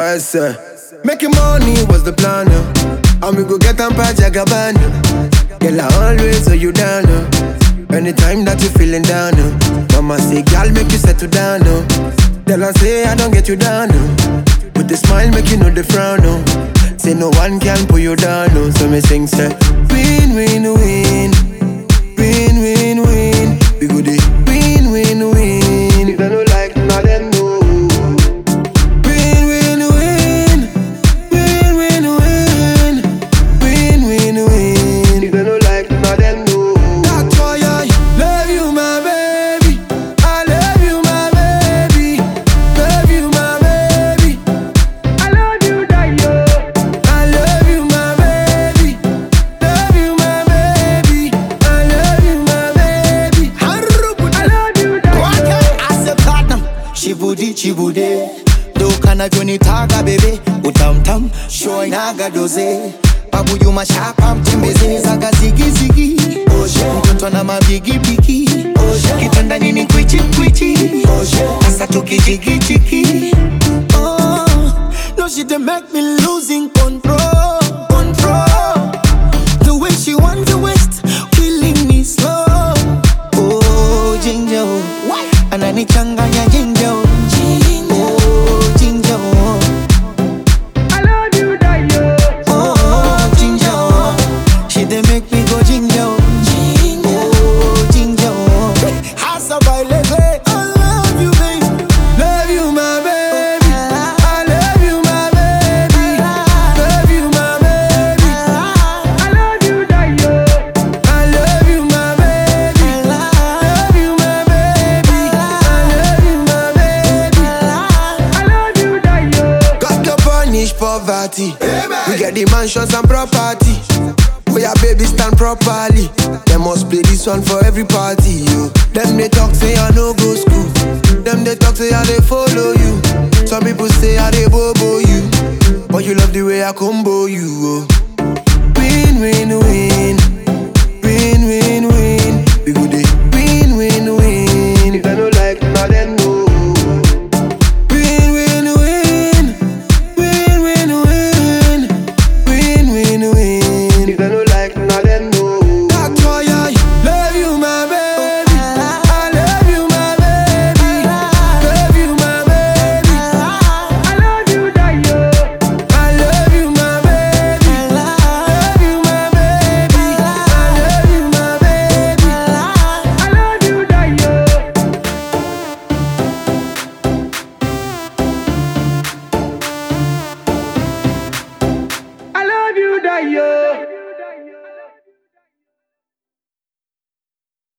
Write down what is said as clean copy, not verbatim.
Yes, sir. Making money was the plan, and we go get on by Jagabana. Girl, I always hold you down, anytime that you feeling down, Mama say, girl, make you settle down, Tell her say, I don't get you down, with the smile make you know the frown, Say no one can pull you down, So me sing, say, win, win, win, win, win, win. We go dey win, win, win. If they don't like, now them know. Win, win, win, win, win, win, win, win, win. If they don't like, now them know. That's why I love you, my baby. I love you, my baby. Love you, my baby. I love you, Dayo. I love you, my baby. Love you, my baby. I love you, my baby. I love you, Dayo. As a platinum, chibude. Do kana joni taga bebe, utam show naga doze. Babu you mashapa mtembeze, zaga zigi. Mtoto na mabigi. Kitanda nini kwichi. Asa tukijigi. Oh, no she dey make me losing control. The way she want to waste, killing me slow. Oh, ginger, ananichanganya ginger. Oh, ginger, I love you, Dayo. oh, ginger. She dey make me go ginger. Oh, ginger. Hasa bailele. I love you, baby. Love you, my baby. I love you, my baby. Love you, my baby. I love you, Dayo. I love you, my baby. Love you, my baby. I love you, my baby. I love you, Dayo. Got to punish poverty. We get the mansions and property. Where your baby stand properly. They must play this one for every party, yo. Them they talk say I no go school. Them they talk say I they follow you. Some people say I they bobo you. But you love the way I combo you, oh. Win, win, win. Win, win,